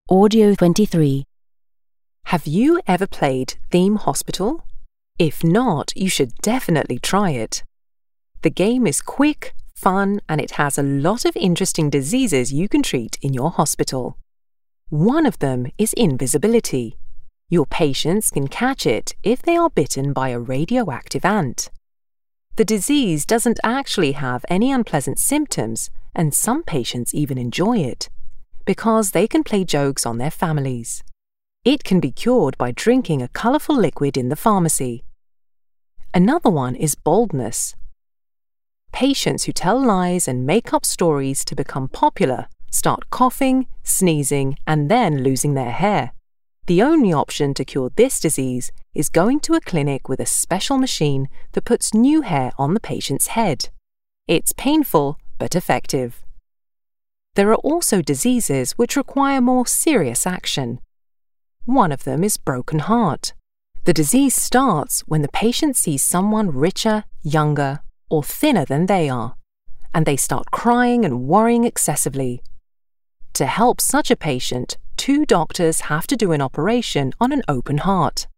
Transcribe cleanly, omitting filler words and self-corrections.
Audio 23. Have you ever played Theme Hospital? If not, you should definitely try it. The game is quick, fun, and it has a lot of interesting diseases you can treat in your hospital. One of them is invisibility. Your patients can catch it if they are bitten by a radioactive ant. The disease doesn't actually have any unpleasant symptoms, and some patients even enjoy it, because they can play jokes on their families. It can be cured by drinking a colourful liquid in the pharmacy. Another one is baldness. Patients who tell lies and make up stories to become popular start coughing, sneezing, and then losing their hair. The only option to cure this disease is going to a clinic with a special machine that puts new hair on the patient's head. It's painful but effective. There are also diseases which require more serious action. One of them is broken heart. The disease starts when the patient sees someone richer, younger, or thinner than they are, and they start crying and worrying excessively. To help such a patient, 2 doctors have to do an operation on an open heart.